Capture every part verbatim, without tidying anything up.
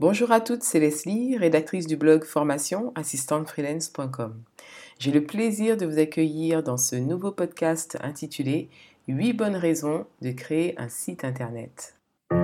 Bonjour à toutes, c'est Leslie, rédactrice du blog formation assistante freelance point com. J'ai le plaisir de vous accueillir dans ce nouveau podcast intitulé huit bonnes raisons de créer un site internet.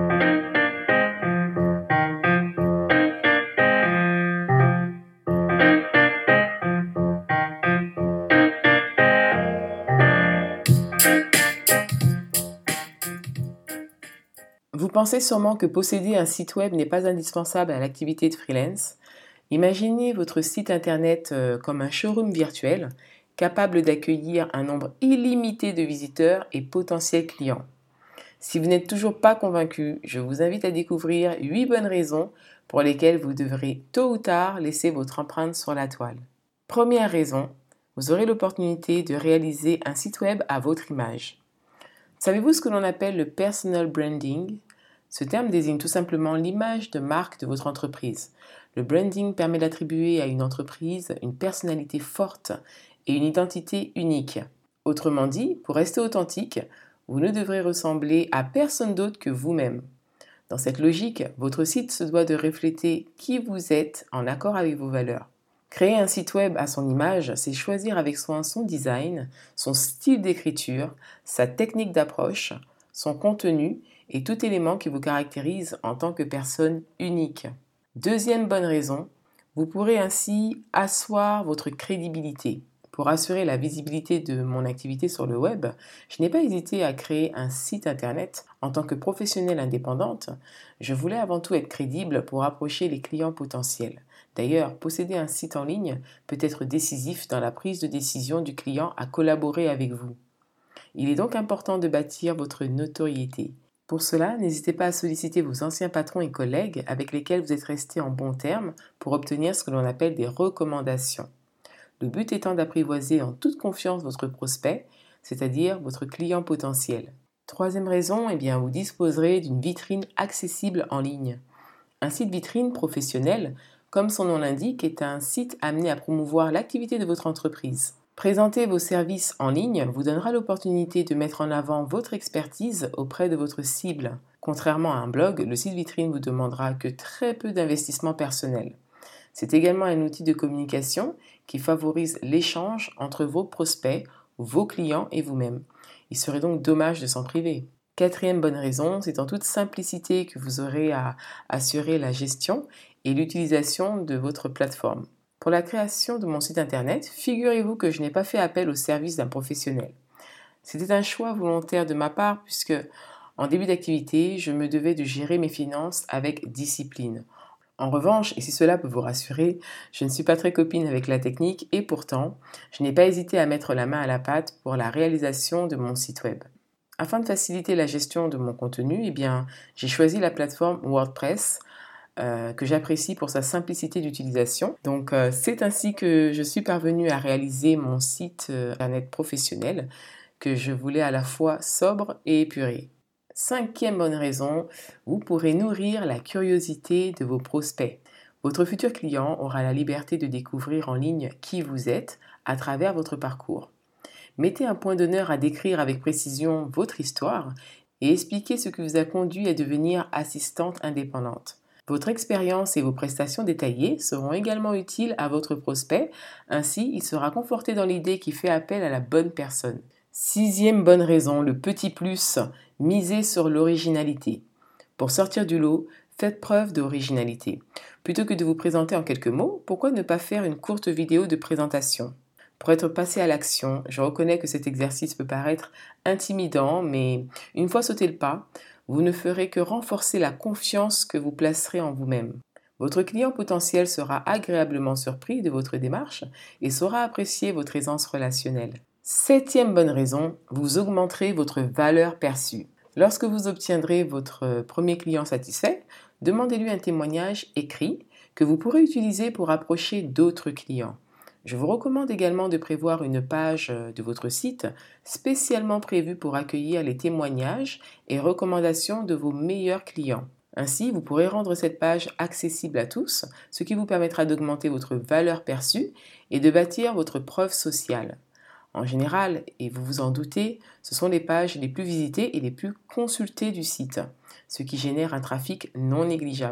Vous pensez sûrement que posséder un site web n'est pas indispensable à l'activité de freelance. Imaginez votre site internet euh, comme un showroom virtuel, capable d'accueillir un nombre illimité de visiteurs et potentiels clients. Si vous n'êtes toujours pas convaincu, je vous invite à découvrir huit bonnes raisons pour lesquelles vous devrez tôt ou tard laisser votre empreinte sur la toile. Première raison, vous aurez l'opportunité de réaliser un site web à votre image. Savez-vous ce que l'on appelle le personal branding ? Ce terme désigne tout simplement l'image de marque de votre entreprise. Le branding permet d'attribuer à une entreprise une personnalité forte et une identité unique. Autrement dit, pour rester authentique, vous ne devrez ressembler à personne d'autre que vous-même. Dans cette logique, votre site se doit de refléter qui vous êtes en accord avec vos valeurs. Créer un site web à son image, c'est choisir avec soin son design, son style d'écriture, sa technique d'approche, son contenu et tout élément qui vous caractérise en tant que personne unique. Deuxième bonne raison, vous pourrez ainsi asseoir votre crédibilité. Pour assurer la visibilité de mon activité sur le web, je n'ai pas hésité à créer un site internet. En tant que professionnelle indépendante, je voulais avant tout être crédible pour approcher les clients potentiels. D'ailleurs, posséder un site en ligne peut être décisif dans la prise de décision du client à collaborer avec vous. Il est donc important de bâtir votre notoriété. Pour cela, n'hésitez pas à solliciter vos anciens patrons et collègues avec lesquels vous êtes restés en bons termes pour obtenir ce que l'on appelle des recommandations. Le but étant d'apprivoiser en toute confiance votre prospect, c'est-à-dire votre client potentiel. Troisième raison, eh bien, vous disposerez d'une vitrine accessible en ligne. Un site vitrine professionnel, comme son nom l'indique, est un site amené à promouvoir l'activité de votre entreprise. Présenter vos services en ligne vous donnera l'opportunité de mettre en avant votre expertise auprès de votre cible. Contrairement à un blog, le site vitrine vous demandera que très peu d'investissement personnel. C'est également un outil de communication qui favorise l'échange entre vos prospects, vos clients et vous-même. Il serait donc dommage de s'en priver. Quatrième bonne raison, c'est en toute simplicité que vous aurez à assurer la gestion et l'utilisation de votre plateforme. Pour la création de mon site internet, figurez-vous que je n'ai pas fait appel au service d'un professionnel. C'était un choix volontaire de ma part puisque, en début d'activité, je me devais de gérer mes finances avec discipline. En revanche, et si cela peut vous rassurer, je ne suis pas très copine avec la technique et pourtant, je n'ai pas hésité à mettre la main à la pâte pour la réalisation de mon site web. Afin de faciliter la gestion de mon contenu, eh bien, j'ai choisi la plateforme WordPress euh, que j'apprécie pour sa simplicité d'utilisation. Donc, euh, c'est ainsi que je suis parvenue à réaliser mon site euh, internet professionnel que je voulais à la fois sobre et épuré. Cinquième bonne raison, vous pourrez nourrir la curiosité de vos prospects. Votre futur client aura la liberté de découvrir en ligne qui vous êtes à travers votre parcours. Mettez un point d'honneur à décrire avec précision votre histoire et expliquez ce qui vous a conduit à devenir assistante indépendante. Votre expérience et vos prestations détaillées seront également utiles à votre prospect, ainsi il sera conforté dans l'idée qu'il fait appel à la bonne personne. Sixième bonne raison, le petit plus, misez sur l'originalité. Pour sortir du lot, faites preuve d'originalité. Plutôt que de vous présenter en quelques mots, pourquoi ne pas faire une courte vidéo de présentation ? Pour être passé à l'action, je reconnais que cet exercice peut paraître intimidant, mais une fois sauté le pas, vous ne ferez que renforcer la confiance que vous placerez en vous-même. Votre client potentiel sera agréablement surpris de votre démarche et saura apprécier votre aisance relationnelle. Septième bonne raison, vous augmenterez votre valeur perçue. Lorsque vous obtiendrez votre premier client satisfait, demandez-lui un témoignage écrit que vous pourrez utiliser pour approcher d'autres clients. Je vous recommande également de prévoir une page de votre site spécialement prévue pour accueillir les témoignages et recommandations de vos meilleurs clients. Ainsi, vous pourrez rendre cette page accessible à tous, ce qui vous permettra d'augmenter votre valeur perçue et de bâtir votre preuve sociale. En général, et vous vous en doutez, ce sont les pages les plus visitées et les plus consultées du site, ce qui génère un trafic non négligeable.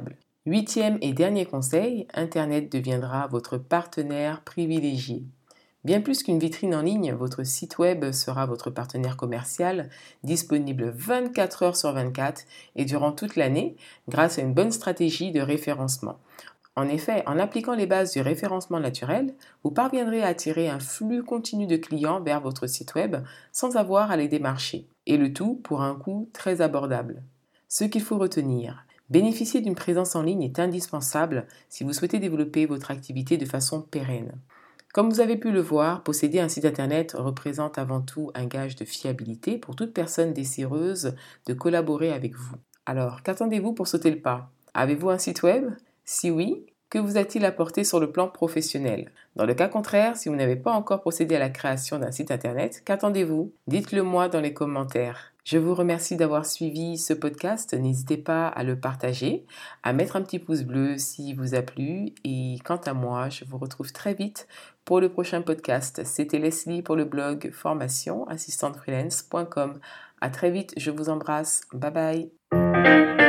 Huitième et dernier conseil, Internet deviendra votre partenaire privilégié. Bien plus qu'une vitrine en ligne, votre site web sera votre partenaire commercial, disponible vingt-quatre heures sur vingt-quatre et durant toute l'année grâce à une bonne stratégie de référencement. En effet, en appliquant les bases du référencement naturel, vous parviendrez à attirer un flux continu de clients vers votre site web sans avoir à les démarcher, et le tout pour un coût très abordable. Ce qu'il faut retenir, bénéficier d'une présence en ligne est indispensable si vous souhaitez développer votre activité de façon pérenne. Comme vous avez pu le voir, posséder un site internet représente avant tout un gage de fiabilité pour toute personne désireuse de collaborer avec vous. Alors, qu'attendez-vous pour sauter le pas? Avez-vous un site web? Si oui, que vous a-t-il apporté sur le plan professionnel? Dans le cas contraire, si vous n'avez pas encore procédé à la création d'un site internet, qu'attendez-vous? Dites-le moi dans les commentaires. Je vous remercie d'avoir suivi ce podcast. N'hésitez pas à le partager, à mettre un petit pouce bleu s'il vous a plu. Et quant à moi, je vous retrouve très vite pour le prochain podcast. C'était Leslie pour le blog formation assistante freelance point com. À très vite, je vous embrasse. Bye bye.